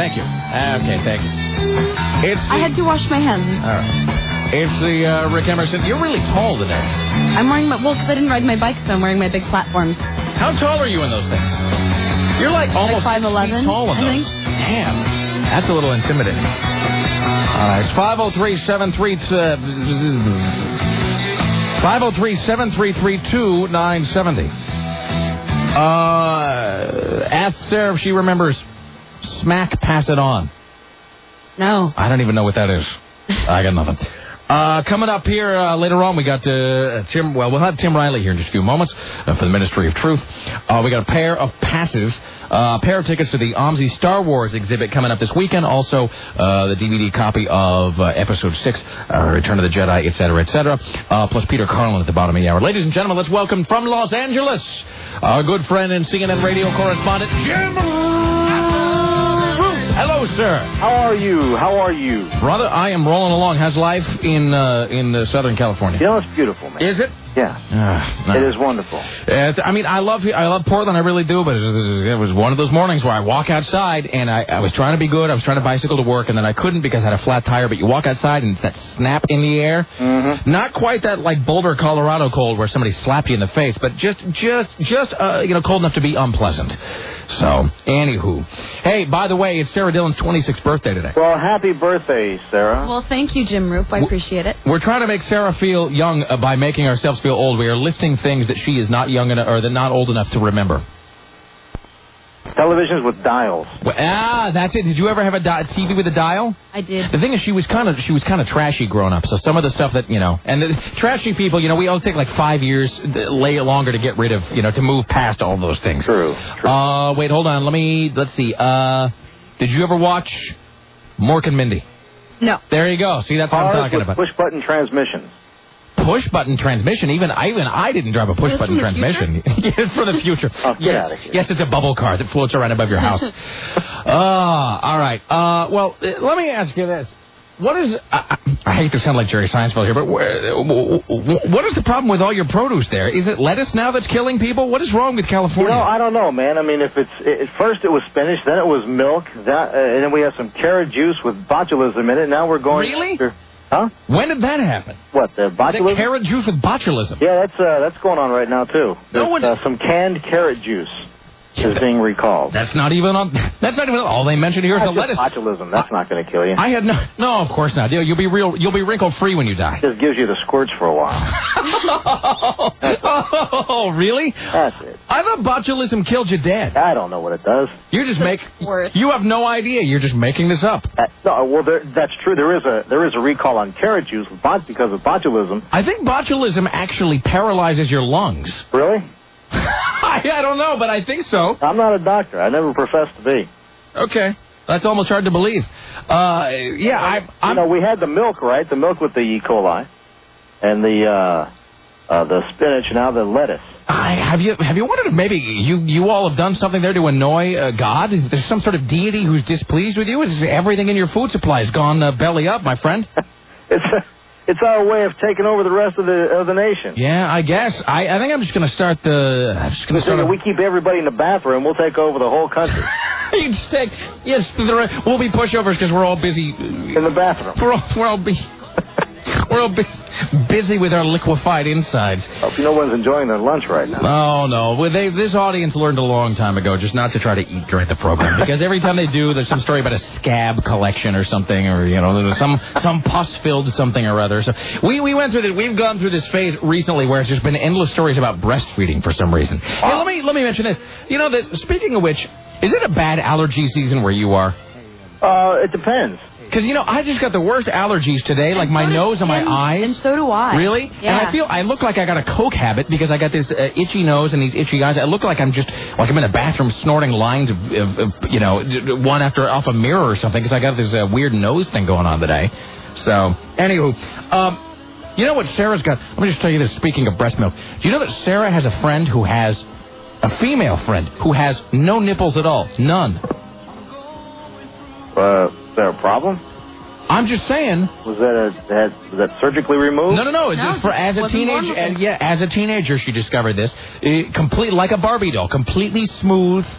thank you. Okay, thank you. I had to wash my hands. All right. It's the Rick Emerson. You're really tall today. I'm wearing because I didn't ride my bike, so I'm wearing my big platforms. How tall are you in those things? You're like almost 5'11", tall in those. I think. Damn. That's a little intimidating. All right, it's 503-733-2970. Ask Sarah if she remembers Smack Pass It On. No. I don't even know what that is. I got nothing. Coming up here later on, we got Tim. Well, we'll have Tim Riley here in just a few moments for the Ministry of Truth. We got a pair of passes, a pair of tickets to the OMSI Star Wars exhibit coming up this weekend. Also, the DVD copy of Episode 6, Return of the Jedi, etc., etc. Plus Peter Carlin at the bottom of the hour. Ladies and gentlemen, let's welcome from Los Angeles our good friend and CNN radio correspondent, Jim. Hello, sir. How are you? Brother, I am rolling along. How's life in Southern California? You know, it's beautiful, man. Is it? Yeah. No. It is wonderful. I mean, I love Portland, I really do, but it was one of those mornings where I walk outside, and I was trying to be good. I was trying to bicycle to work, and then I couldn't because I had a flat tire, but you walk outside, and it's that snap in the air. Mm-hmm. Not quite that, like, Boulder, Colorado cold where somebody slapped you in the face, but just cold enough to be unpleasant. So, anywho. Hey, by the way, it's Sarah Dillon's 26th birthday today. Well, happy birthday, Sarah. Well, thank you, Jim Roop. I appreciate it. We're trying to make Sarah feel young by making ourselves feel old. We are listing things that she is not young enough or that not old enough to remember. Televisions with dials. Well, that's it. Did you ever have a TV with a dial? I did. The thing is, she was kind of trashy growing up. So some of the stuff that and the trashy people, we all take like 5 years longer to get rid of, to move past all those things. True. Wait, hold on. Let's see. Did you ever watch Mork and Mindy? No. There you go. See, that's what I'm talking about. Push button transmissions. Push button transmission. Even I didn't drive a push button transmission. It's for the future. Oh, get out of here. Yes, it's a bubble car that floats around above your house. All right. Well, let me ask you this. What is... I hate to sound like Jerry Seinfeld here, but what is the problem with all your produce there? Is it lettuce now that's killing people? What is wrong with California? I don't know, man. I mean, at first it was spinach, then it was milk, and then we have some carrot juice with botulism in it. Now we're going... Really? Huh? When did that happen? What, the botulism? The carrot juice with botulism. Yeah, that's going on right now, too. There's some canned carrot juice is being recalled. That's not even all they mentioned here is the lettuce. Botulism. That's not going to kill you. I had no, of course not. You'll be wrinkle free when you die. Just gives you the squirts for a while. Oh, really? That's it. I thought botulism killed you dead. I don't know what it does. You just you have no idea. You're just making this up. No, well, that's true. There is a recall on carrot juice because of botulism. I think botulism actually paralyzes your lungs. Really? I don't know, but I think so. I'm not a doctor. I never professed to be. Okay. That's almost hard to believe. We had the milk, right? The milk with the E. coli. And the spinach, now the lettuce. Have you wondered if maybe you all have done something there to annoy God? Is there some sort of deity who's displeased with you? Is everything in your food supply has gone belly up, my friend? It's our way of taking over the rest of the nation. Yeah, I guess. I think I'm just going to start we keep everybody in the bathroom. We'll take over the whole country. We'll be pushovers because we're all busy in the bathroom. We're all busy with our liquefied insides. Hope no one's enjoying their lunch right now. Oh, no. Well, this audience learned a long time ago just not to try to eat during the program. Because every time they do, there's some story about a scab collection or something. Or, there's some pus-filled something or other. So we've gone through this phase recently where it's just been endless stories about breastfeeding for some reason. Hey, let me mention this. Speaking of which, is it a bad allergy season where you are? It depends. Because, I just got the worst allergies today, like my nose and my eyes. And so do I. Really? Yeah. And I look like I got a coke habit because I got this itchy nose and these itchy eyes. I look like I'm in a bathroom snorting lines of one off a mirror or something because I got this weird nose thing going on today. So, anywho, you know what Sarah's got? Let me just tell you this, speaking of breast milk. Do you know that Sarah has a female friend who has no nipples at all? None. Is there a problem? I'm just saying. Was that surgically removed? No. As a teenager, as a teenager, she discovered this. Complete like a Barbie doll, completely smooth,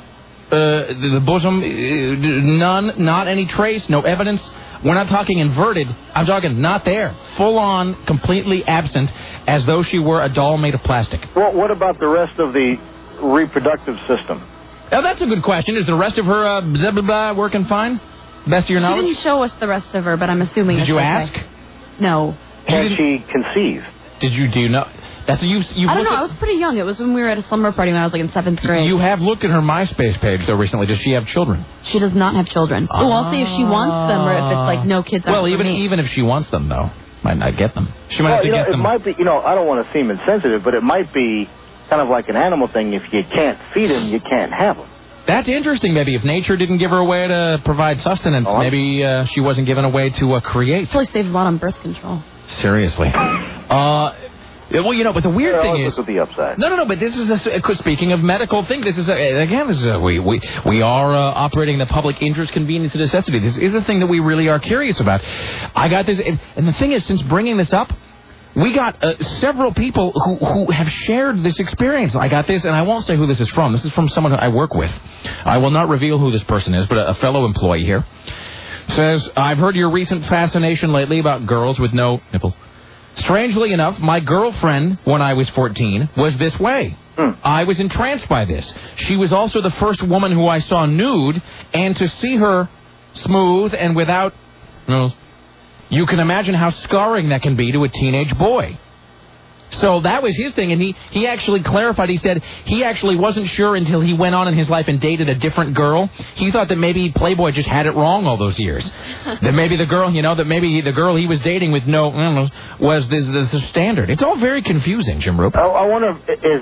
The bosom, none, not any trace, no evidence. We're not talking inverted. I'm talking not there. Full on, completely absent, as though she were a doll made of plastic. Well, what about the rest of the reproductive system? Oh, that's a good question. Is the rest of her blah, blah, blah working fine? Best of your knowledge? She didn't show us the rest of her, but I'm assuming. Did you ask? No. Can she conceive? Do you know? That's you. I don't know. I was pretty young. It was when we were at a slumber party when I was like in 7th grade. You have looked at her MySpace page though recently. Does she have children? She does not have children. Oh, I'll see if she wants them or if it's like no kids. Well, even if she wants them though, might not get them. She might have to get them. It might be. I don't want to seem insensitive, but it might be kind of like an animal thing. If you can't feed them, you can't have them. That's interesting. Maybe if nature didn't give her a way to provide sustenance, maybe she wasn't given a way to create. It saves a lot on birth control. Seriously. Well, but the weird thing is... Look at the upside. No, but this is, speaking of medical thing, this is, we are operating the public interest, convenience, and necessity. This is a thing that we really are curious about. I got this, and the thing is, since bringing this up, we got several people who have shared this experience. I got this, and I won't say who this is from. This is from someone who I work with. I will not reveal who this person is, but a fellow employee here says, I've heard your recent fascination lately about girls with no nipples. Strangely enough, my girlfriend, when I was 14, was this way. I was entranced by this. She was also the first woman who I saw nude, and to see her smooth and without... You can imagine how scarring that can be to a teenage boy. So that was his thing, and he actually clarified. He said he actually wasn't sure until he went on in his life and dated a different girl. He thought that maybe Playboy just had it wrong all those years. That maybe the girl, that maybe the girl he was dating with was the standard. It's all very confusing, Jim Roop. I wonder,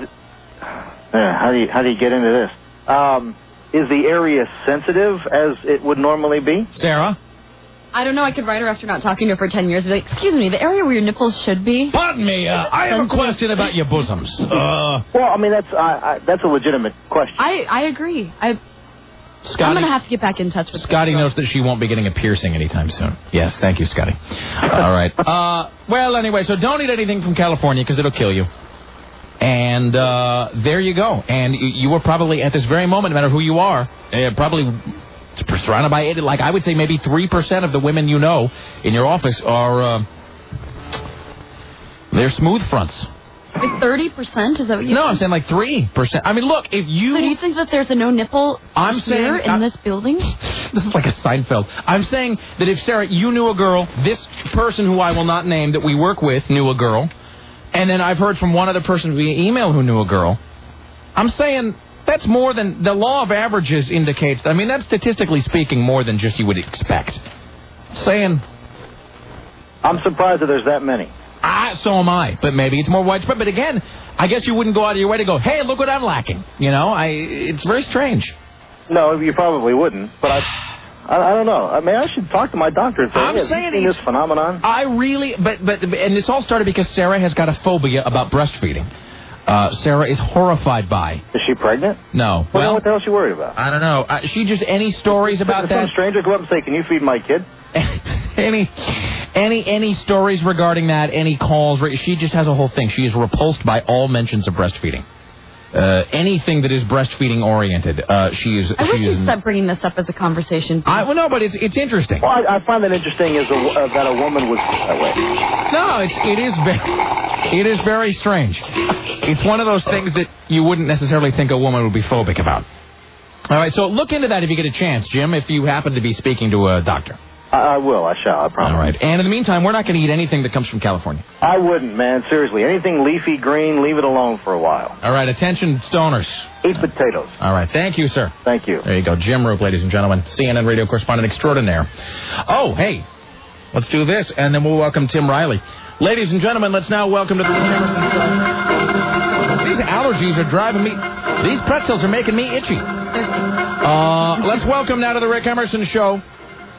how do you get into this? Is the area sensitive as it would normally be? Sarah? I don't know. I could write her after not talking to her for 10 years. Like, excuse me, the area where your nipples should be. Pardon me. I have a question about your bosoms. Well, I mean, that's a legitimate question. I agree. I'm going to have to get back in touch with Scotty knows that she won't be getting a piercing anytime soon. Yes, thank you, Scotty. All right. Well, anyway, so don't eat anything from California because it'll kill you. And there you go. And you were probably, at this very moment, no matter who you are, probably... surrounded by it, like I would say maybe 3% of the women you know in your office are, they're smooth fronts. Like 30%? Is that what you No, I'm saying like 3%. I mean, look, if you... So do you think that there's a no nipple here in this building? This is like a Seinfeld. I'm saying that if, Sarah, you knew a girl, this person who I will not name that we work with knew a girl, and then I've heard from one other person via email who knew a girl, I'm saying... That's more than the law of averages indicates. I mean, that's statistically speaking more than just you would expect. Saying, I'm surprised that there's that many. So am I. But maybe it's more widespread. But again, I guess you wouldn't go out of your way to go, hey, look what I'm lacking. It's very strange. No, you probably wouldn't. But I don't know. I mean, I should talk to my doctor and say, I'm saying have you seen this phenomenon? I really, and this all started because Sarah has got a phobia about breastfeeding. Sarah is horrified by. Is she pregnant? No. Well, what the hell is she worried about? I don't know. She just, any stories about that? Some stranger go up and say, can you feed my kid? any stories regarding that, any calls, she just has a whole thing. She is repulsed by all mentions of breastfeeding. Anything that is breastfeeding oriented, she is. I wish you'd stop bringing this up as a conversation. Well, no, but it's interesting. Well, I find that interesting is that a woman would that way. No, it is very strange. It's one of those things that you wouldn't necessarily think a woman would be phobic about. All right, so look into that if you get a chance, Jim. If you happen to be speaking to a doctor. I will. I shall. I promise. All right. And in the meantime, we're not going to eat anything that comes from California. I wouldn't, man. Seriously. Anything leafy green, leave it alone for a while. All right. Attention, stoners. Eat potatoes. All right. Thank you, sir. Thank you. There you go. Jim Roop, ladies and gentlemen. CNN radio correspondent extraordinaire. Oh, hey. Let's do this, and then we'll welcome Tim Riley. Ladies and gentlemen, let's now welcome to the Rick Emerson Show. These allergies are driving me... These pretzels are making me itchy. Let's welcome now to the Rick Emerson Show...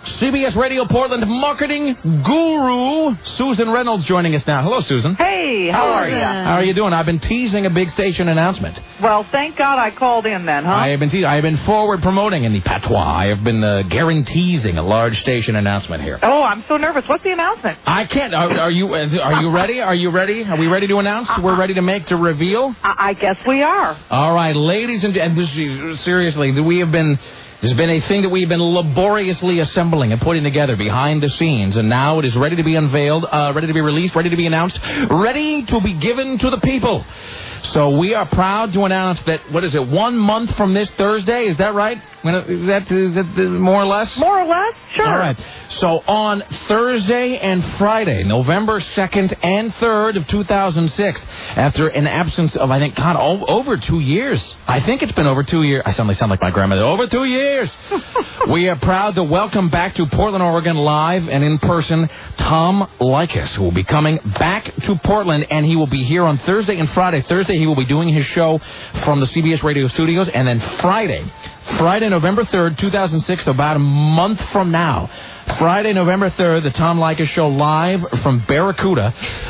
CBS Radio Portland marketing guru, Susan Reynolds, joining us now. Hello, Susan. Hey, how are you? How are you doing? I've been teasing a big station announcement. Well, thank God I called in then, huh? I have been forward promoting in the patois. I have been guaranteeing a large station announcement here. Oh, I'm so nervous. What's the announcement? I can't. Are you ready? Are you ready? Are we ready to announce? We're ready to reveal? I guess we are. All right, ladies and seriously, there's been a thing that we've been laboriously assembling and putting together behind the scenes, and now it is ready to be unveiled, ready to be released, ready to be announced, ready to be given to the people. So we are proud to announce that, 1 month from this Thursday? Is that right? Is that more or less? More or less? Sure. All right. So on Thursday and Friday, November 2nd and 3rd of 2006, after an absence of, I think, over 2 years. I think it's been over 2 years. I suddenly sound like my grandmother. Over 2 years. We are proud to welcome back to Portland, Oregon, live and in person, Tom Leykis, who will be coming back to Portland, and he will be here on Thursday and Friday. Thursday, he will be doing his show from the CBS Radio studios, and then Friday, November 3rd, 2006, about a month from now. Friday, November 3rd, the Tom Leykis Show live from Barracuda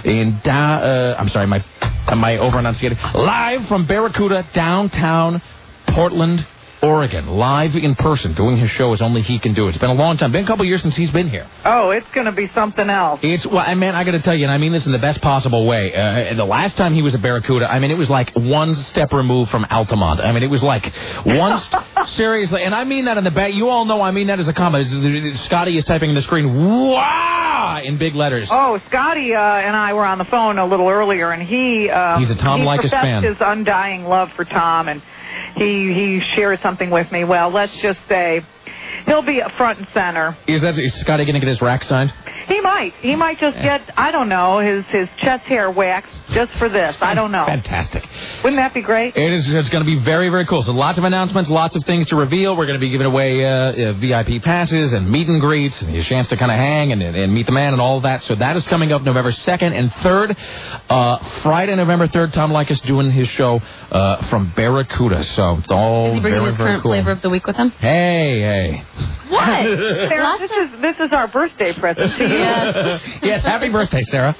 my over-enunciated. Live from Barracuda, downtown Portland, Oregon. Live in person, doing his show as only he can do it. It's been a long time. Been a couple years since he's been here. Oh, it's going to be something else. I got to tell you, and I mean this in the best possible way. The last time he was at Barracuda, it was like one step removed from Altamont. It was like one... seriously, and I mean that in the back. You all know I mean that as a comment. Scotty is typing in the screen, "Wow!" in big letters. Oh, Scotty and I were on the phone a little earlier, and he's a Tom Leykis fan. He professed his undying love for Tom, and he shared something with me. Well, let's just say he'll be front and center. Is Scotty going to get his rack signed? He might. He might just get, I don't know, his chest hair waxed just for this. I don't know. Fantastic. Wouldn't that be great? It is. It's going to be very, very cool. So lots of announcements, lots of things to reveal. We're going to be giving away VIP passes and meet and greets and a chance to kind of hang and meet the man and all of that. So that is coming up November 2nd and 3rd. Friday, November 3rd, Tom Leykis doing his show from Barracuda. So it's all is he bringing very, his very current cool. flavor of the week with him? Hey. What? Sarah, this is our birthday present to you. Yes, happy birthday, Sarah.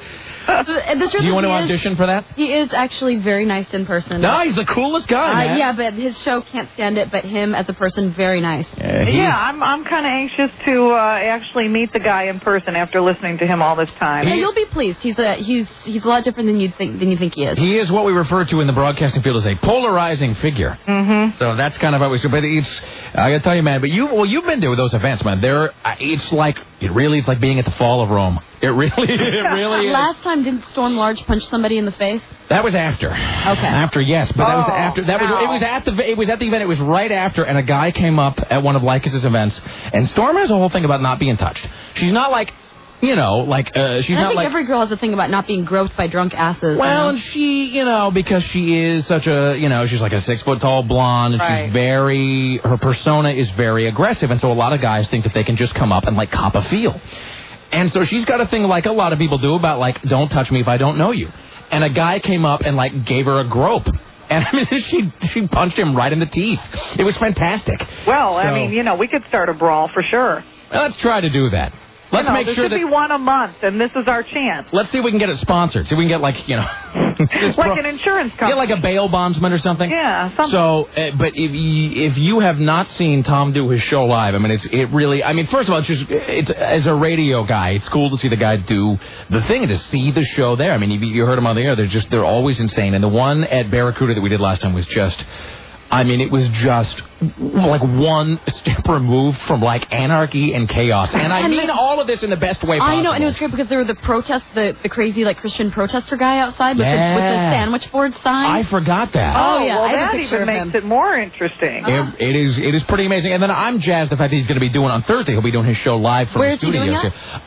Do you want to audition for that? He is actually very nice in person. No, he's the coolest guy, man. Yeah, but his show can't stand it, but him as a person, very nice. I'm kind of anxious to actually meet the guy in person after listening to him all this time. Yeah, you'll be pleased. He's a lot different than you think he is. He is what we refer to in the broadcasting field as a polarizing figure. Mm-hmm. So that's kind of what we say. But I got to tell you, man, you've been to those events, man. It's like being at the Fall of Rome. It really is. Last time, didn't Storm Large punch somebody in the face? That was after. Okay. After, yes, but that was after. It was at the event. It was right after, and a guy came up at one of Leykis' events, and Storm has a whole thing about not being touched. She's not like. She's not like... I think every girl has a thing about not being groped by drunk asses. Well, and she, because she is such a, she's like a 6-foot-tall blonde, and right. she's her persona is very aggressive, and so a lot of guys think that they can just come up and, cop a feel. And so she's got a thing like a lot of people do about, don't touch me if I don't know you. And a guy came up and, gave her a grope. And, she punched him right in the teeth. It was fantastic. Well, we could start a brawl for sure. Well, let's try to do that. Let's make sure there should be one a month, and this is our chance. Let's see if we can get it sponsored. See if we can get, like an insurance company. Get, like a bail bondsman or something. Yeah, something. So, but if you have not seen Tom do his show live, it really, first of all, it's as a radio guy, it's cool to see the guy do the thing and to see the show there. You heard him on the air. They're always insane. And the one at Barracuda that we did last time was just... it was just one step removed from anarchy and chaos. And I mean all of this in the best way possible. I know, and it was great because there were the crazy Christian protester guy outside with the sandwich board sign. I forgot that. Oh yeah, well, that even makes it more interesting. It is pretty amazing. And then I'm jazzed the fact that he's going to be doing it on Thursday. He'll be doing his show live from the studios. Where is he doing it?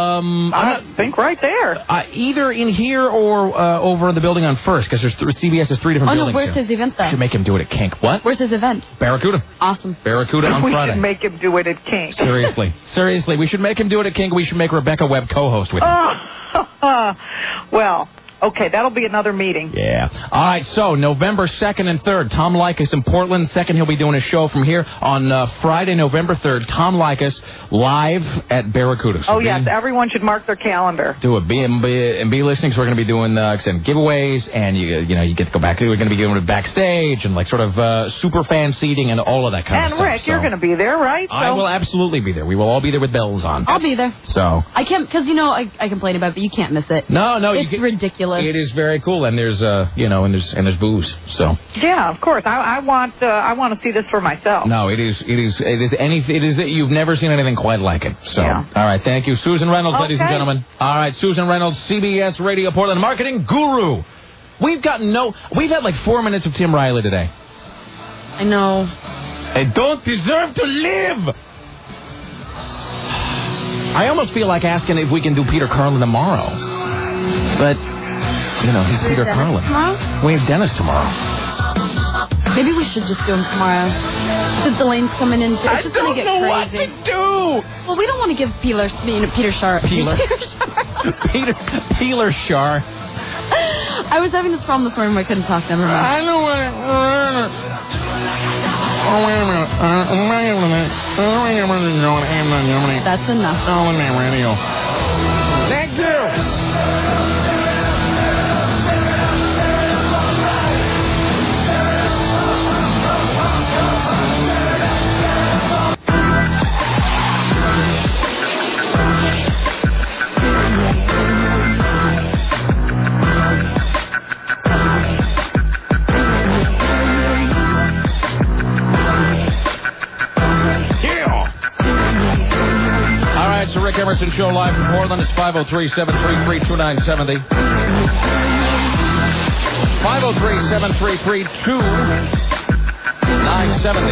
I think right there. Either in here or over in the building on First, because CBS has 3 different buildings. Where's his event though? Should make him do it at Kink. What? Where's his event? Barracuda. Awesome. Barracuda on Friday. We should make him do it at Kink. Seriously, we should make him do it at Kink. We should make Rebecca Webb co-host with him. Well, Okay, that'll be another meeting. Yeah. All right, so November 2nd and 3rd, Tom Likas in Portland. 2nd, he'll be doing a show from here on Friday, November 3rd. Tom Likas live at Barracuda. So yes, everyone should mark their calendar. Do it. Be listening, so we're going to be doing some giveaways, and you get to go back to. We're going to be doing it backstage and like sort of super fan seating and all of that kind of stuff. And Rick, you're going to be there, right? I will absolutely be there. We will all be there with bells on. I'll be there. So I can't, because I complain about it, but you can't miss it. No, it's ridiculous. It is very cool, and there's there's booze. So yeah, of course. I want to see this for myself. No, it is you've never seen anything quite like it. So yeah. All right, thank you, Susan Reynolds, ladies and gentlemen. All right, Susan Reynolds, CBS Radio Portland marketing guru. We've had like 4 minutes of Tim Riley today. I know. I don't deserve to live. I almost feel like asking if we can do Peter Carlin tomorrow. But, he's Peter Carlin. Tomorrow? We have Dennis tomorrow. Maybe we should just do him tomorrow. Since Elaine's coming in. I don't know what to do. Well, we don't want to give Peeler Shar. Peeler Shar. I was having this problem this morning where I couldn't talk to him. I don't want to. Oh, wait a minute. That's enough. Radio. Thank you. Rick Emerson Show live from Portland. It's 503-733-2970. 503-733-2970.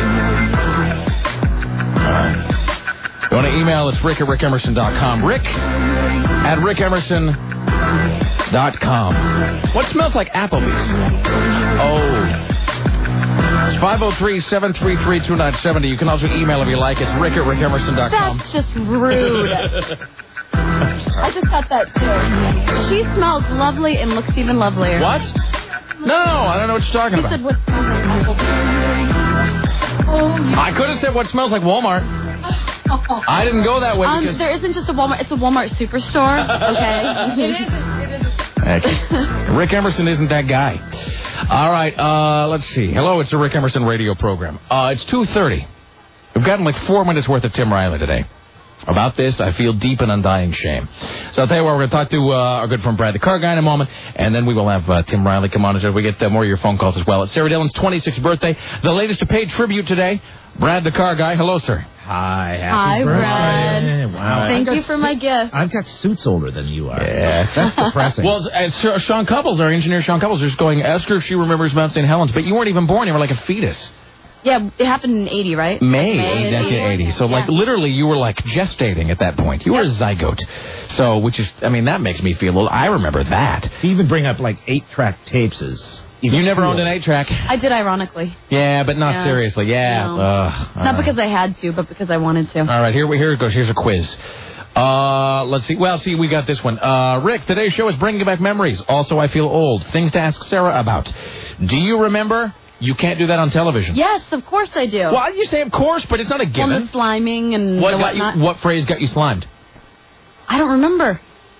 All right. You want to email us, Rick at rickemerson.com. Rick at rickemerson.com. What smells like Applebee's? Oh. It's 503-733-2970. You can also email if you like. It's Rick at rickemerson.com. That's just rude. I just got that too. She smells lovely and looks even lovelier. What? No, I don't know what you're talking about. Said what smells like Applebee's. I could have said what smells like Walmart. I didn't go that way because... There isn't just a Walmart. It's a Walmart superstore. Okay. It is. Thank you. Rick Emerson isn't that guy. All right, let's see. Hello, it's the Rick Emerson radio program. It's 2:30. We've gotten like 4 minutes worth of Tim Riley today. About this, I feel deep and undying shame. So I'll tell you what, we're going to talk to our good friend Brad the Car Guy in a moment, and then we will have Tim Riley come on as we get more of your phone calls as well. It's Sarah Dillon's 26th birthday, the latest to pay tribute today. Brad the Car Guy, hello, sir. Hi, Hi, Brad. Wow. Thank you for my gift. I've got suits older than you are. Yeah. That's depressing. Well, Sean Couples, our engineer Sean Couples, is just going, ask her if she remembers Mount St. Helens, but you weren't even born. You were like a fetus. Yeah, it happened in 80, right? May 1980. So, like, literally, you were, like, gestating at that point. You were a zygote. So, which is, I mean, that makes me feel old. I remember that. To even bring up, like, 8-track tapes is... You never owned an 8-track? I did, ironically. Yeah, but not seriously. Yeah. No. Not because I had to, but because I wanted to. All right, here it goes. Here's a quiz. Let's see. Well, we got this one. Rick, today's show is bringing back memories. Also, I feel old. Things to ask Sarah about. Do you remember... You can't do that on television. Yes, of course I do. Well, you say of course, but it's not a given. On the sliming and whatnot. What phrase got you slimed? I don't remember.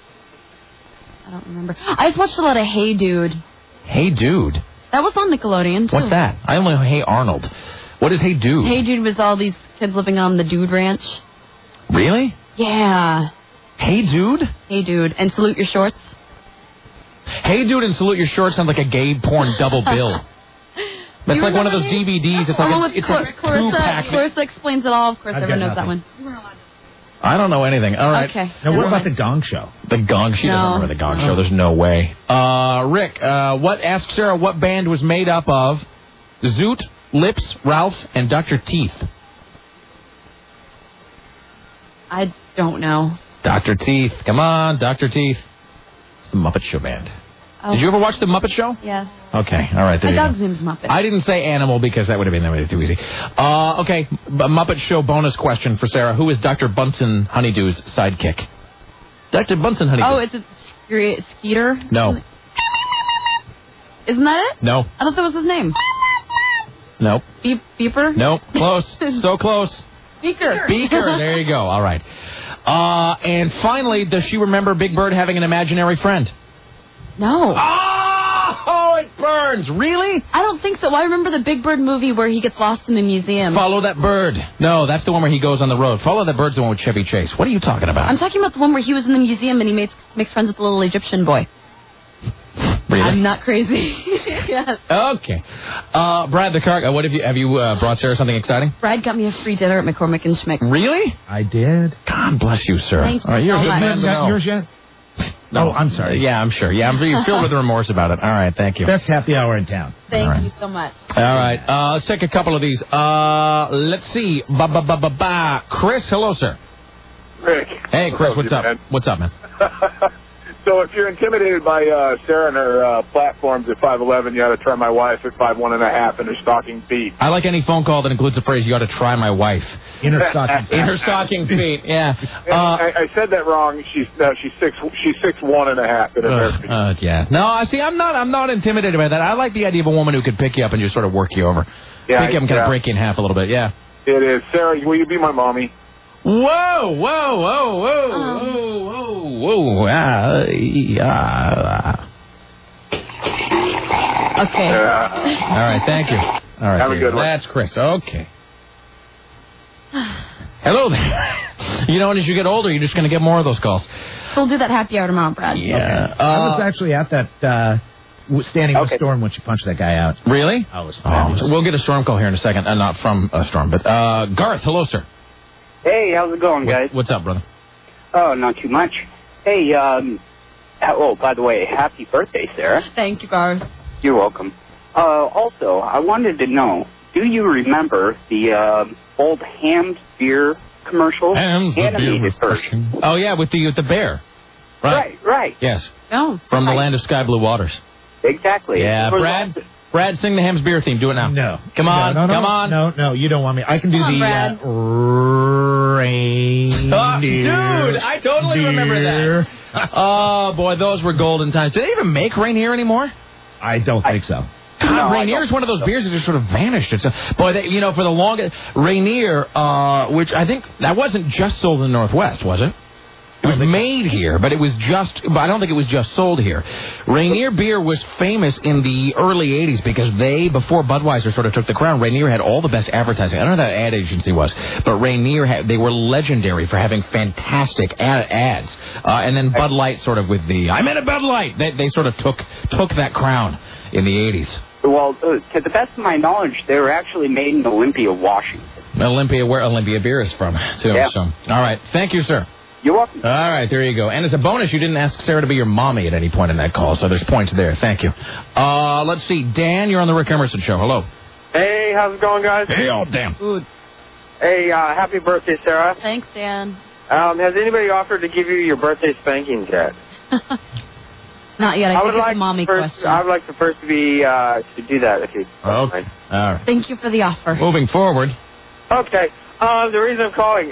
I just watched a lot of Hey Dude. Hey Dude? That was on Nickelodeon, too. What's that? I only know Hey Arnold. What is Hey Dude? Hey Dude was all these kids living on the Dude Ranch. Really? Yeah. Hey Dude? Hey Dude. And Salute Your Shorts. Hey Dude and Salute Your Shorts sound like a gay porn double bill. That's like one of those DVDs. It's like it's a two-pack. Clarissa Explains It All. Of course, everyone knows that one. I don't know anything. All right. Okay. Now, what about the Gong Show? The Gong. She doesn't remember the Gong Show. There's no way. Rick, ask Sarah what band was made up of Zoot, Lips, Ralph, and Dr. Teeth? I don't know. Dr. Teeth. Come on, Dr. Teeth. It's the Muppet Show band. Oh. Did you ever watch the Muppet Show? Yes. Okay, all right. My dog's name's Muppet. I didn't say animal because that would have been too easy. Okay, Muppet Show bonus question for Sarah. Who is Dr. Bunsen Honeydew's sidekick? Dr. Bunsen Honeydew. Oh, it's a Skeeter? No. Isn't that it? No. I thought that was his name. Nope. Beeper? Nope. Close. So close. Beaker. Beaker. There you go. All right. And finally, does she remember Big Bird having an imaginary friend? No. Oh, it burns. Really? I don't think so. Well, I remember the Big Bird movie where he gets lost in the museum. Follow that bird. No, that's the one where he goes on the road. Follow that bird's the one with Chevy Chase. What are you talking about? I'm talking about the one where he was in the museum and he makes friends with the little Egyptian boy. Really? I'm not crazy. Yes. Okay. Brad the car. What have you brought Sarah something exciting? Brad got me a free dinner at McCormick and Schmick. Really? I did. God bless you, sir. Thank you All right, you're so a good much. man to know. Yours yet? No. Oh, I'm sorry. Yeah, I'm sure. Yeah, you're filled with remorse about it. All right, thank you. Best happy hour in town. Thank you so much. All right, let's take a couple of these. Let's see. Chris, hello, sir. Rick. Hey, Chris, Hello, what's up? man. What's up, man? So if you're intimidated by Sarah and her platforms at 5'11", you ought to try my wife at 5'1.5" and her stocking feet. I like any phone call that includes the phrase, you ought to try my wife. In her stocking. In her stocking feet, yeah. I said that wrong. She's 6'1.5" in her yeah. No, I see. I'm not intimidated by that. I like the idea of a woman who could pick you up and just sort of work you over. Yeah, pick you up and kind of break you in half a little bit. Yeah. It is. Sarah, will you be my mommy? Whoa! Okay. All right, thank you. All right, have a good one. That's Chris. Okay. Hello there. You know, as you get older, you're just going to get more of those calls. We'll do that happy hour tomorrow, Brad. Yeah. Okay. I was actually at that standing with Storm when she punched that guy out. Really? I was fabulous. We'll get a Storm call here in a second. Not from a Storm, but Garth, hello, sir. Hey, how's it going, guys? What's up, brother? Oh, not too much. Hey, by the way, happy birthday, Sarah. Thank you, Garth. You're welcome. Also, I wanted to know, do you remember the old Hamm's beer commercial? Hamm's animated version. Oh, yeah, with the bear. Right. Yes. Oh. From the land of sky blue waters. Exactly. Yeah, Brad, sing the Hamm's beer theme. Do it now. No. Come on. Come on. No, you don't want me. I can do the rain. Dude, I totally remember that. Oh, boy, those were golden times. Do they even make Rainier anymore? I don't think so. God, Rainier is one of those beers that just sort of vanished. It's for the longest, Rainier, which I think that wasn't just sold in the Northwest, was it? It was made here, but I don't think it was just sold here. Rainier beer was famous in the early 80s because before Budweiser sort of took the crown, Rainier had all the best advertising. I don't know what that ad agency was, but Rainier, they were legendary for having fantastic ads. And then Bud Light sort of with I'm in a Bud Light. They sort of took that crown in the 80s. Well, to the best of my knowledge, they were actually made in Olympia, Washington. Olympia, where Olympia beer is from, too. Yeah. So, all right. Thank you, sir. You're welcome. All right, there you go. And as a bonus, you didn't ask Sarah to be your mommy at any point in that call, so there's points there. Thank you. Let's see. Dan, you're on the Rick Emerson Show. Hello. Hey, how's it going, guys? Hey, oh, damn. Good. Hey, happy birthday, Sarah. Thanks, Dan. Has anybody offered to give you your birthday spankings yet? Not yet. I think it's a mommy question. I would like the first to be to do that if you don't mind. All right. Thank you for the offer. Moving forward. Okay. The reason I'm calling,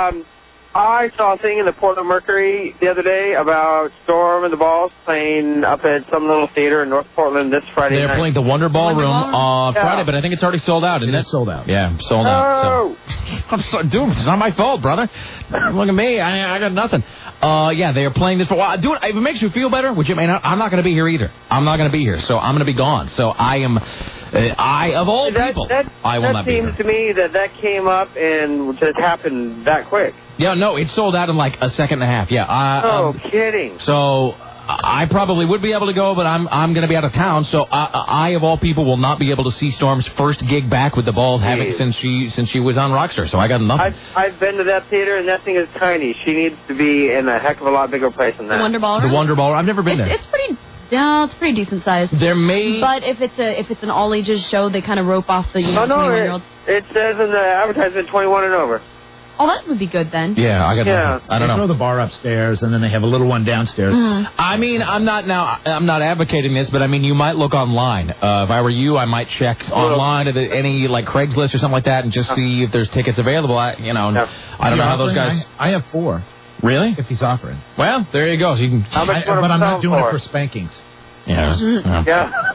I saw a thing in the Portland Mercury the other day about Storm and the Balls playing up at some little theater in North Portland this Friday night. They're playing the Wonder Ballroom on Friday, but I think it's already sold out, isn't it? It's sold out. Yeah, sold out. So. Dude, it's not my fault, brother. Look at me. I got nothing. Yeah, they are playing this. Well, dude, if it makes you feel better, which it may not, I'm not going to be here either. I'm not going to be here, so I'm going to be gone. So I am, of all people, I will not be here. That seems to me that came up and just happened that quick. Yeah, no, it sold out in like a second and a half. Yeah. Kidding. So I probably would be able to go, but I'm going to be out of town. So I of all people will not be able to see Storm's first gig back with the Balls, having since she was on Rockstar. So I got nothing. I've been to that theater, and that thing is tiny. She needs to be in a heck of a lot bigger place than that. The Wonder Ballroom. The Wonder Ballroom. I've never been there. It's pretty. No, it's pretty decent size. But if it's an all ages show, they kind of rope off the 21-year-olds. It says in the advertisement 21 and over. Oh, that would be good then. Yeah, I don't know. They throw the bar upstairs, and then they have a little one downstairs. Mm-hmm. I mean, I'm not advocating this, but I mean, you might look online. If I were you, I might check online at any like Craigslist or something like that, and just see if there's tickets available. I don't know how those guys. I have 4. Really? If he's offering. Well, there you go. So you can. How much but I'm not doing it for spankings. Yeah. Yeah.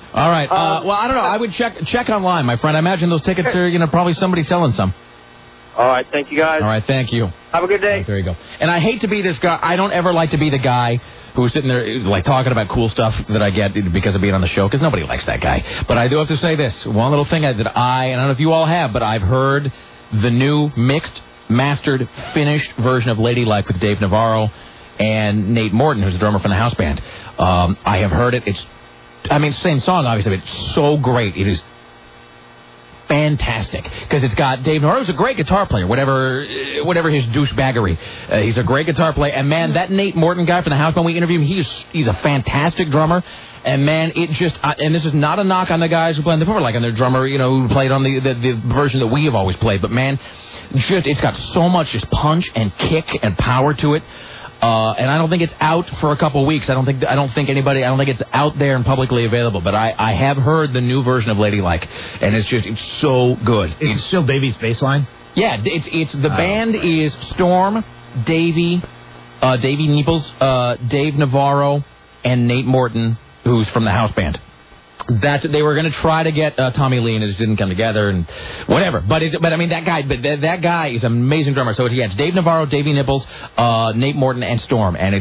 All right. Well, I don't know. I would check online, my friend. I imagine those tickets are, probably somebody selling some. All right. Thank you, guys. All right. Thank you. Have a good day. Right, there you go. And I hate to be this guy. I don't ever like to be the guy who's sitting there, like, talking about cool stuff that I get because of being on the show, because nobody likes that guy. But I do have to say this. One little thing that and I don't know if you all have, but I've heard the new mixed, mastered, finished version of Ladylike with Dave Navarro and Nate Morton, who's the drummer from the house band. I have heard it. It's same song, obviously, but it's so great. It is fantastic, because it's got Dave Navarro, who's a great guitar player, whatever his douchebaggery. He's a great guitar player, and man, that Nate Morton guy from the house band, we interviewed him, he's a fantastic drummer, and man, it just, and this is not a knock on the guys who play on the before, like on their drummer, who played on the version that we have always played, but man, it's got so much just punch and kick and power to it. And I don't think it's out for a couple weeks. I don't think it's out there and publicly available. But I have heard the new version of Ladylike, and it's so good. It's still Davy's bass line? Yeah, it's the band is Storm, Davey Nepals, Dave Navarro, and Nate Morton, who's from the house band. That they were going to try to get Tommy Lee, and it just didn't come together, and whatever. But that guy is an amazing drummer. So it's Dave Navarro, Davey Nipples, Nate Morton, and Storm, and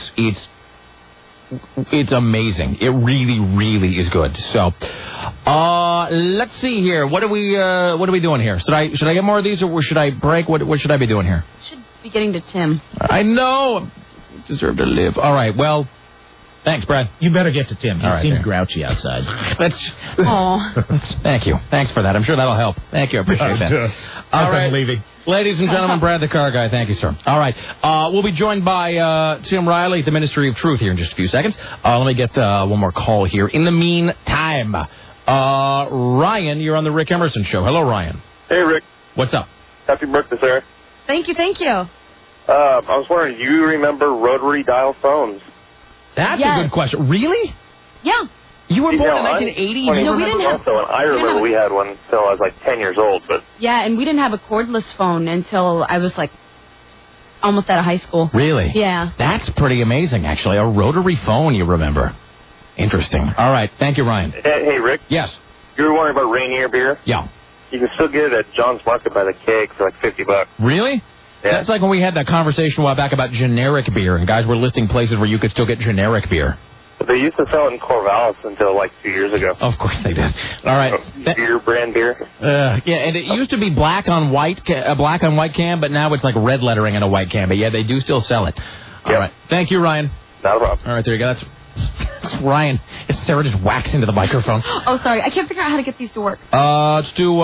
it's amazing. It really, really is good. So let's see here. What are we doing here? Should I get more of these, or should I break? What should I be doing here? Should be getting to Tim. I know. Deserve to live. All right. Well. Thanks, Brad. You better get to Tim. He seemed grouchy outside. Thank you. Thanks for that. I'm sure that'll help. Thank you. I appreciate that. All right. Leaving. Ladies and gentlemen, Brad the car guy. Thank you, sir. All right. We'll be joined by Tim Riley at the Ministry of Truth here in just a few seconds. Let me get one more call here. In the meantime, Ryan, you're on the Rick Emerson Show. Hello, Ryan. Hey, Rick. What's up? Happy birthday, sir. Thank you. I was wondering, do you remember rotary dial phones? That's a good question. Really? Yeah. You were born in 1980? No, we didn't have. Also, and I remember we had one until I was like 10 years old. But yeah, and we didn't have a cordless phone until I was like almost out of high school. Really? Yeah. That's pretty amazing, actually. A rotary phone, you remember. Interesting. All right. Thank you, Ryan. Hey, Rick. Yes. You were wondering about Rainier beer? Yeah. You can still get it at John's Market by the keg for like $50. Really? Yeah. That's like when we had that conversation a while back about generic beer, and guys were listing places where you could still get generic beer. But they used to sell it in Corvallis until like 2 years ago. Of course they did. All right. Beer brand beer. Yeah, and it used to be black on white can, but now it's like red lettering on a white can. But yeah, they do still sell it. All right. Thank you, Ryan. Not a problem. All right, there you go. That's Ryan. Is Sarah just waxing into the microphone? Oh, sorry. I can't figure out how to get these to work. Let's do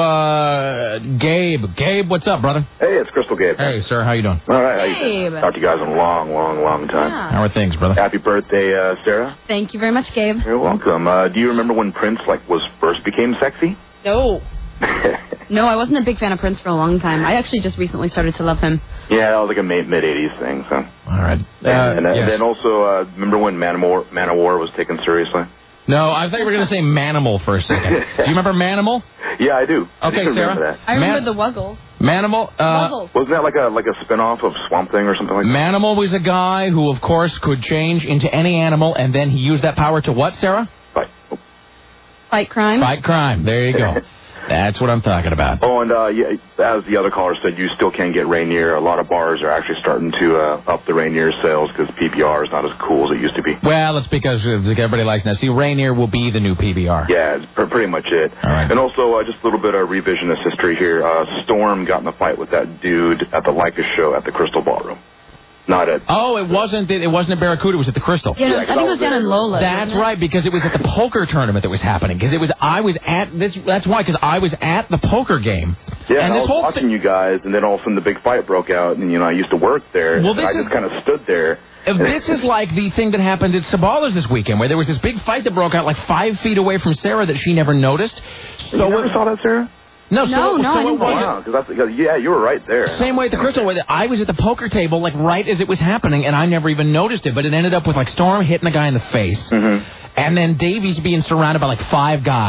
Gabe. Gabe, what's up, brother? Hey, it's Crystal Gabe. Hey, sir. How you doing? All right. Hey. Talked to you guys in a long time. Yeah. How are things, brother? Happy birthday, Sarah. Thank you very much, Gabe. You're welcome. Do you remember when Prince first became sexy? No. No, I wasn't a big fan of Prince for a long time. I actually just recently started to love him. Yeah, that was like a mid-'80s thing. So. All right. And then also, remember when Manowar was taken seriously? No, I thought you were going to say Manimal for a second. Do you remember Manimal? Yeah, I do. Okay, Sarah. I remember the Wuggles. Manimal. Wasn't that like a spin-off of Swamp Thing or something like that? Manimal was a guy who, of course, could change into any animal, and then he used that power to what, Sarah? Fight crime. Fight crime. There you go. That's what I'm talking about. Oh, and as the other caller said, you still can get Rainier. A lot of bars are actually starting to up the Rainier sales because PBR is not as cool as it used to be. Well, it's because everybody likes that. See, Rainier will be the new PBR. Yeah, it's pretty much it. All right. And also, just a little bit of revisionist history here. Storm got in a fight with that dude at the Leica show at the Crystal Ballroom. Not at... Oh, it wasn't at Barracuda. It was at the Crystal. Yeah, I think it was down in Lola. That's right, because it was at the poker tournament that was happening. Because that's why, because I was at the poker game. Yeah, and I was watching you guys, and then all of a sudden the big fight broke out, and I used to work there, and I just kind of stood there. This is like the thing that happened at Sabala's this weekend, where there was this big fight that broke out like 5 feet away from Sarah that she never noticed. So you never saw that, Sarah? No, I didn't. Wow, yeah, you were right there. Same way at the Crystal, where I was at the poker table, like right as it was happening, and I never even noticed it. But it ended up with like Storm hitting the guy in the face, and then Davies being surrounded by like 5 guys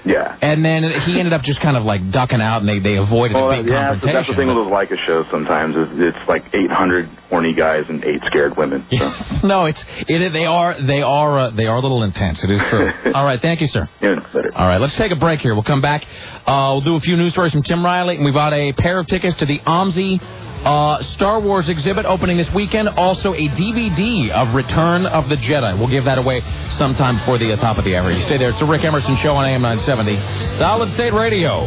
Yeah. And then he ended up just kind of like ducking out, and they avoided a big confrontation. That's the thing with those Leica shows sometimes. It's like 800 horny guys and 8 scared women. So. Yes. No, they are a little intense. It is true. All right, thank you, sir. Yeah, later. All right, let's take a break here. We'll come back. We'll do a few news stories from Tim Riley, and we've got a pair of tickets to the OMSI Star Wars exhibit opening this weekend. Also, a DVD of Return of the Jedi. We'll give that away sometime before the top of the hour. You stay there. It's the Rick Emerson Show on AM 970. Solid State Radio.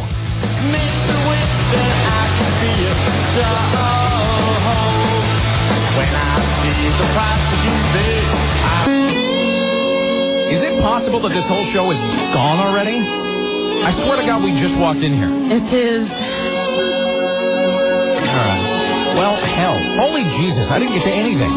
Is it possible that this whole show is gone already? I swear to God, we just walked in here. It is. All right. Well, hell, holy Jesus, I didn't get to anything.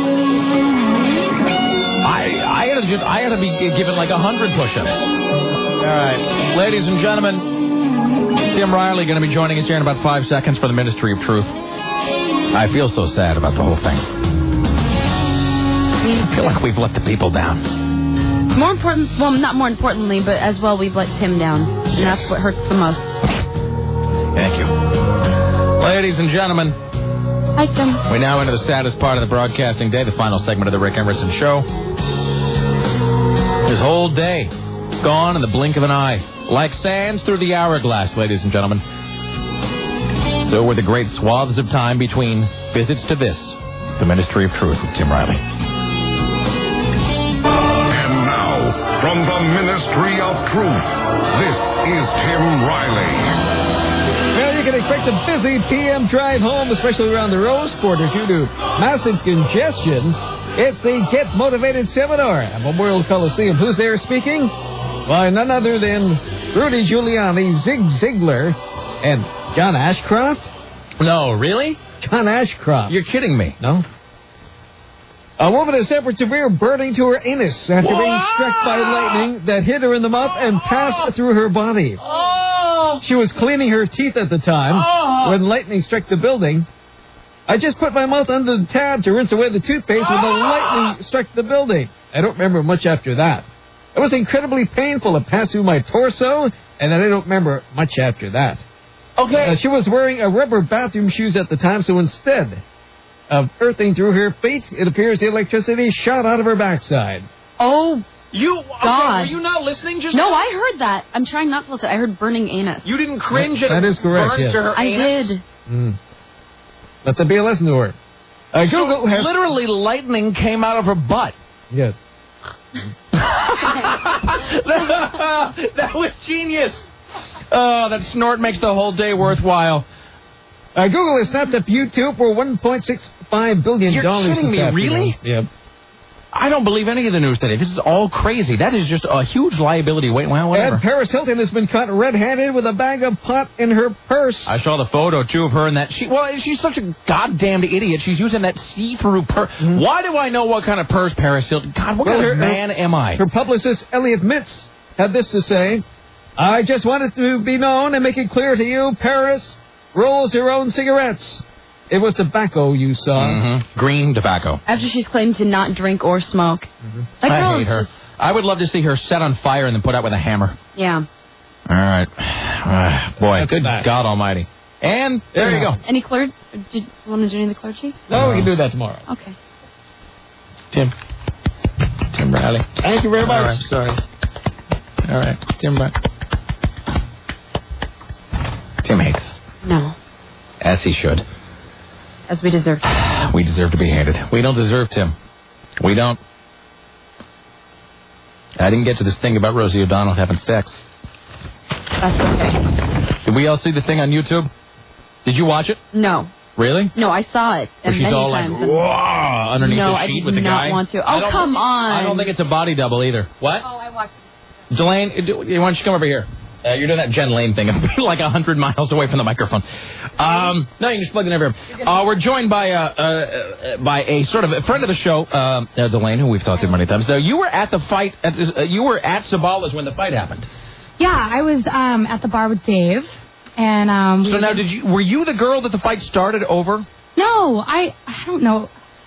I had to be given like 100 push-ups. All right, ladies and gentlemen, Tim Riley going to be joining us here in about 5 seconds for the Ministry of Truth. I feel so sad about the whole thing. I feel like we've let the people down. More important, well, not more importantly, but as well, we've let Tim down, and that's what hurts the most. Thank you, ladies and gentlemen. Hi, Tim. We now enter the saddest part of the broadcasting day, the final segment of the Rick Emerson Show. This whole day gone in the blink of an eye, like sands through the hourglass, ladies and gentlemen. So were the great swaths of time between visits to this, the Ministry of Truth with Tim Riley. And now, from the Ministry of Truth, this is Tim Riley. Well, you can expect a busy PM drive home, especially around the Rose Quarter due to massive congestion. It's the Get Motivated Seminar at Memorial Coliseum. Who's there speaking? Why, none other than Rudy Giuliani, Zig Ziglar, and John Ashcroft. No, really? John Ashcroft. You're kidding me. No? A woman has suffered severe burning to her anus after being struck by lightning that hit her in the mouth and passed through her body. She was cleaning her teeth at the time when lightning struck the building. I just put my mouth under the tab to rinse away the toothpaste when the lightning struck the building. I don't remember much after that. It was incredibly painful. It passed through my torso, and then I don't remember much after that. Okay. She was wearing a rubber bathroom shoes at the time, so instead of earthing through her feet, it appears the electricity shot out of her backside. Oh, God. Were you not listening just No, now? I heard that. I'm trying not to listen. I heard burning anus. You didn't cringe at That is correct, burns yes. to her I anus? did. Let that be a lesson to her. Google has... Literally, lightning came out of her butt. Yes. That was genius. Oh, that snort makes the whole day worthwhile. Google has snapped up YouTube for $1.65 billion. You're kidding me, really? Yep. I don't believe any of the news today. This is all crazy. That is just a huge liability. Wait, well, whatever. And Paris Hilton has been caught red-handed with a bag of pot in her purse. I saw the photo, too, of her in that... she's such a goddamn idiot. She's using that see-through purse. Mm-hmm. Why do I know what kind of purse Paris Hilton... God, what kind of man am I? Her publicist, Elliot Mitz, had this to say, I just wanted to be known and make it clear to you, Paris rolls her own cigarettes. It was tobacco you saw. Mm-hmm. Green tobacco. After she's claimed to not drink or smoke. Mm-hmm. I hate her. I would love to see her set on fire and then put out with a hammer. Yeah. All right. Boy, good God almighty. And there you go. Any clergy? Did you want to do any of the clergy? No, we can do that tomorrow. Okay. Tim Riley. Thank you very much. All right, sorry. All right, Tim Riley. Tim hates us. No. As he should. As we deserve to. We deserve to be hated. We don't deserve Tim. We don't. I didn't get to this thing about Rosie O'Donnell having sex. That's okay. Did we all see the thing on YouTube? Did you watch it? No. Really? No, I saw it. Where she's all like, whoa, underneath the sheet with the guy? No, I did not want to. Oh, come on. I don't think it's a body double either. What? Oh, I watched it. Delane, why don't you come over here? You're doing that Jen Lane thing. I'm like 100 miles away from the microphone. No, you can just plug it in over here. We're joined by a sort of a friend of the show, Delane, who we've talked to many times. So you were at the fight. You were at Sabala's when the fight happened. Yeah, I was at the bar with Dave, and so now, were you the girl that the fight started over? No, I don't know.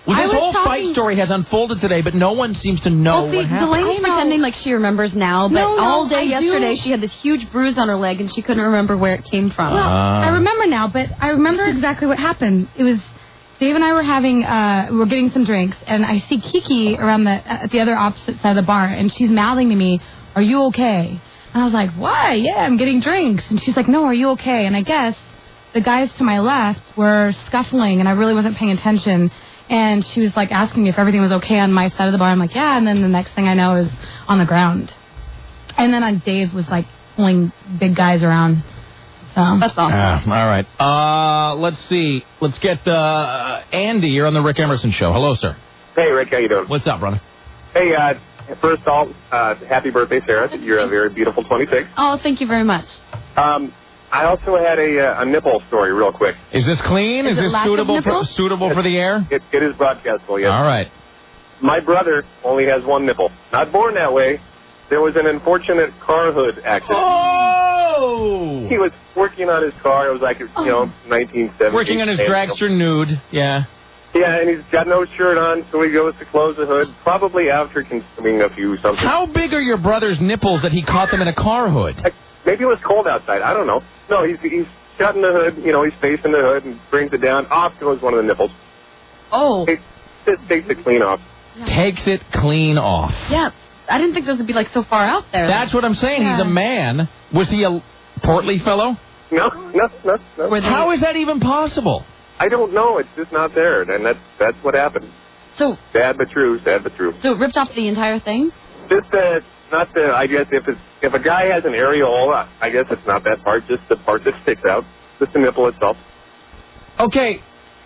Well, this whole fight story has unfolded today, but no one seems to know what happened. Delaney's pretending like she remembers now, but all day yesterday she had this huge bruise on her leg and she couldn't remember where it came from. Well, I remember now, but I remember exactly what happened. It was Dave and I were we were getting some drinks, and I see Kiki around at the other opposite side of the bar, and she's mouthing to me, "Are you okay?" And I was like, "Why? Yeah, I'm getting drinks." And she's like, "No, are you okay?" And I guess the guys to my left were scuffling, and I really wasn't paying attention. And she was like asking me if everything was okay on my side of the bar. I'm like, yeah. And then the next thing I know is on the ground. And then Dave was like pulling big guys around. So that's all. All right. Let's see. Let's get Andy. You're on the Rick Emerson Show. Hello, sir. Hey, Rick. How you doing? What's up, brother? Hey, first off, happy birthday, Sarah. You're a very beautiful 26. Oh, thank you very much. I also had a nipple story real quick. Is this clean? Is this suitable for the air? It is broadcastable, yes. All right. My brother only has one nipple. Not born that way. There was an unfortunate car hood accident. Oh! He was working on his car. It was like, 1970. Working on his dragster nude, yeah. Yeah, and he's got no shirt on, so he goes to close the hood, probably after consuming a few something. How big are your brother's nipples that he caught them in a car hood? Maybe it was cold outside. I don't know. No, he's shutting the hood. He's facing the hood and brings it down. Off goes one of the nipples. Oh. Just takes it clean off. Yeah. Takes it clean off. Yeah. I didn't think those would be like so far out there. That's what I'm saying. Yeah. He's a man. Was he a portly fellow? No. How is that even possible? I don't know. It's just not there, and that's what happened. So sad but true. So it ripped off the entire thing? Just I guess if a guy has an areola, I guess it's not that part, just the part that sticks out, just the nipple itself. Okay.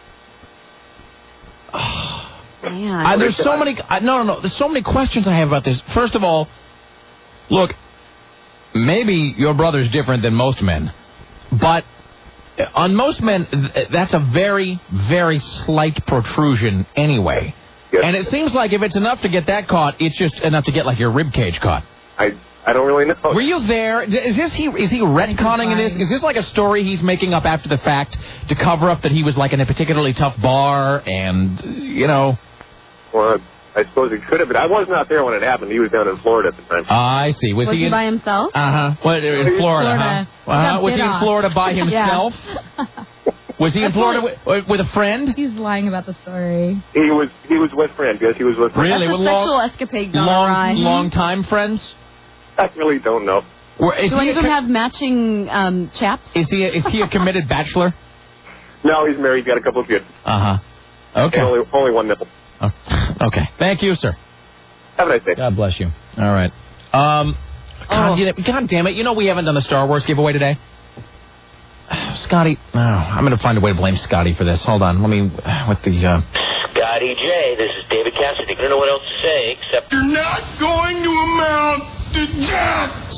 Man. There's so many. No. There's so many questions I have about this. First of all, look, maybe your brother's different than most men, but on most men, that's a very, very slight protrusion anyway. Yes. And it seems like if it's enough to get that caught, it's just enough to get like your rib cage caught. I don't really know. Were you there? Is he retconning in this? Is this like a story he's making up after the fact to cover up that he was like in a particularly tough bar and, Well, I suppose it could have been. I was not there when it happened. He was down in Florida at the time. I see. Was he by himself? What, in Florida, huh? Was he in Florida by himself? Was he in Florida with a friend? He's lying about the story. He was with friends. Yes, he was with friends. Really? That's a sexual escapade gone awry. Long time friends? I really don't know. Do any of them have matching chaps? Is he a committed bachelor? No, he's married. Got a couple of kids. Okay. And only one nipple. Okay. Thank you, sir. Have a nice day. God bless you. All right. God damn it. We haven't done the Star Wars giveaway today. Scotty. I'm going to find a way to blame Scotty for this. Hold on. Let me, with the, Scotty J, this is David Cassidy. I don't know what else to say except... You're not going to amount to jack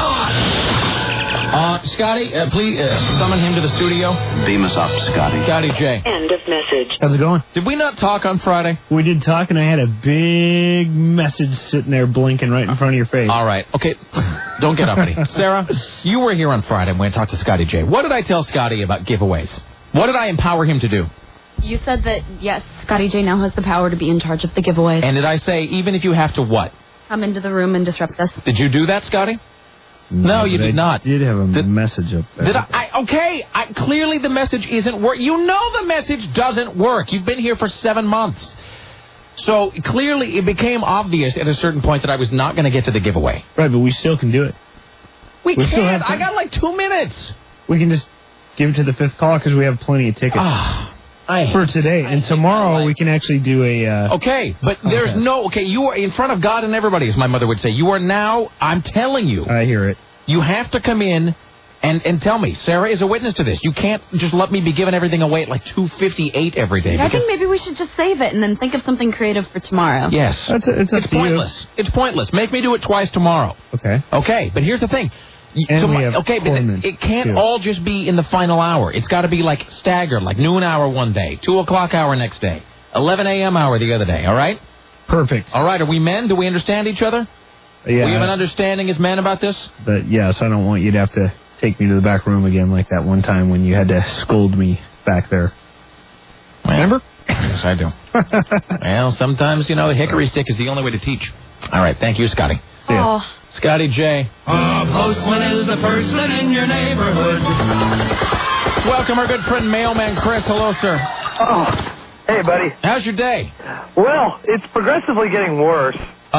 squat. Scotty, please summon him to the studio. Beam us up, Scotty. Scotty J. End of message. How's it going? Did we not talk on Friday? We did talk, and I had a big message sitting there blinking right in front of your face. All right. Okay. Don't get uppity. Sarah, you were here on Friday when I talked to Scotty J. What did I tell Scotty about giveaways? What did I empower him to do? You said that, yes, Scotty J now has the power to be in charge of the giveaways. And did I say, even if you have to what? Come into the room and disrupt us. Did you do that, Scotty? No, you did not. You did have a message up there. Did I? Clearly the message isn't work. You know the message doesn't work. You've been here for 7 months. So clearly it became obvious at a certain point that I was not going to get to the giveaway. Right, but we still can do it. We can't. I got like 2 minutes. We can just give it to the fifth caller because we have plenty of tickets. For today. And tomorrow we can actually do a... okay, but there's no... Okay, you are in front of God and everybody, as my mother would say. You are now... I'm telling you. I hear it. You have to come in and tell me. Sarah is a witness to this. You can't just let me be giving everything away at like 2:58 every day. I think maybe we should just save it and then think of something creative for tomorrow. Yes. It's pointless. It's pointless. Make me do it twice tomorrow. Okay. Okay, but here's the thing. And we have but it can't all just be in the final hour. It's got to be like staggered, like noon hour one day, 2 o'clock hour next day, 11 a.m. hour the other day, all right? Perfect. All right, are we men? Do we understand each other? Yeah. We have an understanding as men about this? But yes, I don't want you to have to take me to the back room again like that one time when you had to scold me back there. Remember? Yes, I do. Well, sometimes, the hickory stick is the only way to teach. All right, thank you, Scotty. See ya. Scotty J. A postman is the person in your neighborhood. Welcome our good friend Mailman Chris. Hello, sir. Oh, hey, buddy. How's your day? Well, it's progressively getting worse.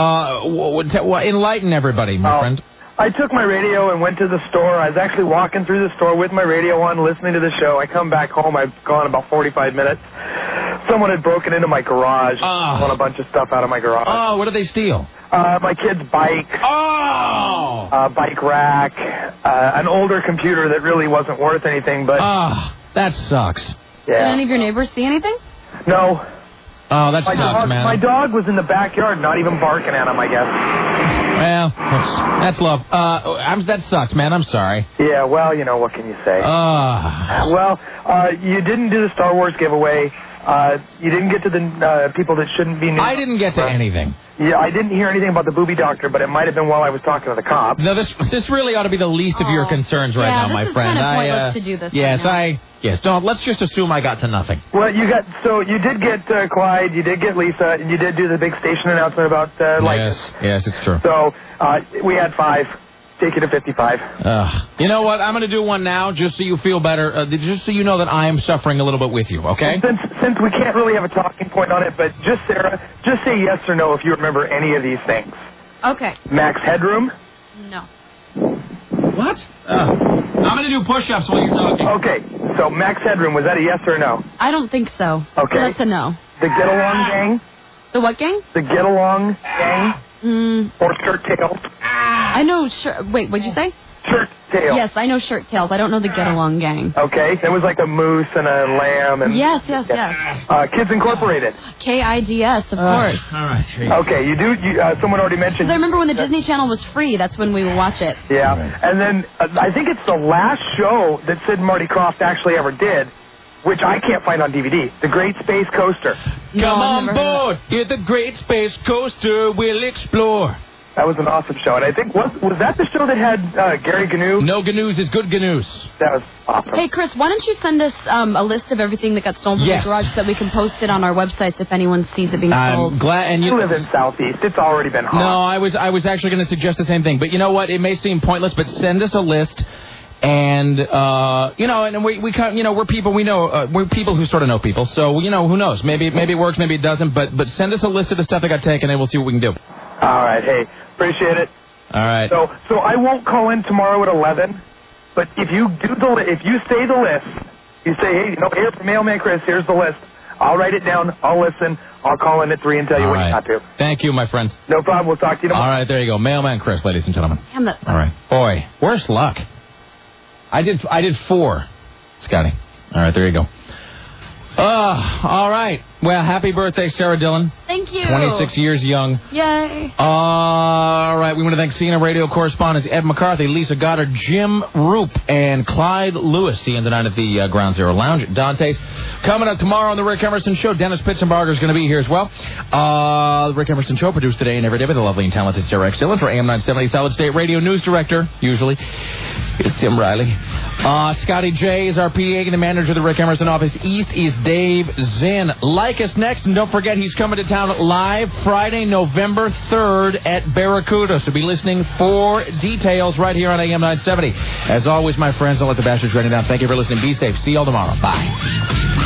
Enlighten everybody, my friend. I took my radio and went to the store. I was actually walking through the store with my radio on, listening to the show. I come back home. I've gone about 45 minutes. Someone had broken into my garage, stolen a bunch of stuff out of my garage. Oh, what did they steal? My kid's bike. Oh! Bike rack. An older computer that really wasn't worth anything, but... that sucks. Did any of your neighbors see anything? No. Oh, that sucks, man. My dog was in the backyard, not even barking at him, I guess. Well, that's love. That sucks, man. I'm sorry. Yeah, well, what can you say? Well, you didn't do the Star Wars giveaway. You didn't get to the people that shouldn't be... I didn't get to anything. Yeah, I didn't hear anything about the booby doctor, but it might have been while I was talking to the cop. No, this really ought to be the least of your concerns right now, my friend. Kind of pointless to do this. Yes, don't. Let's just assume I got to nothing. Well, you did get Clyde, you did get Lisa, and you did do the big station announcement about likeness. Yes, it's true. So we had 5. Take you to 55. You know what? I'm going to do one now, just so you feel better, just so you know that I am suffering a little bit with you. Okay? Since we can't really have a talking point on it, but Sarah, just say yes or no if you remember any of these things. Okay. Max Headroom? No. What? I'm going to do push-ups while you're talking. Okay, so Max Headroom, was that a yes or a no? I don't think so. Okay. So that's a no. The Get Along Gang? The what gang? The Get Along Gang? Or Shirt Tails? I know Wait, what'd you say? Shirt Tails. Yes, I know Shirt Tails. I don't know the Get Along Gang. Okay, it was like a moose and a lamb. And Yes. Kids Incorporated. KIDS, of course. All right. Okay, you do. Someone already mentioned. Because I remember when the Disney Channel was free. That's when we would watch it. Yeah, and then I think it's the last show that Sid and Marty Krofft actually ever did, which I can't find on DVD. The Great Space Coaster. Come on board. You're the Great Space Coaster. We'll explore. That was an awesome show, and I think was that the show that had Gary Gnu? No Gnu's is good Gnu's. That was awesome. Hey, Chris, why don't you send us a list of everything that got stolen from the garage so that we can post it on our websites if anyone sees it being sold? I'm glad. And you live in Southeast. It's already been hot. No, I was actually going to suggest the same thing, but you know what? It may seem pointless, but send us a list. And and we kind of, we're people we know, we're people who sort of know people, so who knows? Maybe it works, maybe it doesn't. But send us a list of the stuff that got taken, and we'll see what we can do. All right, hey, appreciate it. All right. So I won't call in tomorrow at 11, but if you say the list, you say, hey, here for Mailman Chris, here's the list. I'll write it down. I'll listen. I'll call in at 3 and tell you what you got to. Thank you, my friend. No problem. We'll talk to you tomorrow. All right, there you go, Mailman Chris, ladies and gentlemen. Damn it. All right, boy, worse luck. I did 4, Scotty. All right, there you go. All right. Well, happy birthday, Sarah Dillon. Thank you. 26 years young. Yay. All right. We want to thank CNN radio correspondents Ed McCarthy, Lisa Goddard, Jim Roop, and Clyde Lewis. See you tonight at the Ground Zero Lounge at Dante's. Coming up tomorrow on the Rick Emerson Show, Dennis Pitzenbarger is going to be here as well. The Rick Emerson Show produced today and every day by the lovely and talented Sarah X. Dillon. For AM 970 Solid State Radio News Director, usually, is Tim Riley. Scotty J is our PA, and the manager of the Rick Emerson office East is Dave Zinn. Like us next, and don't forget he's coming to town live Friday, November 3rd at Barracuda. So be listening for details right here on AM 970. As always, my friends, I'll let the bastards run it down. Thank you for listening. Be safe. See you all tomorrow. Bye.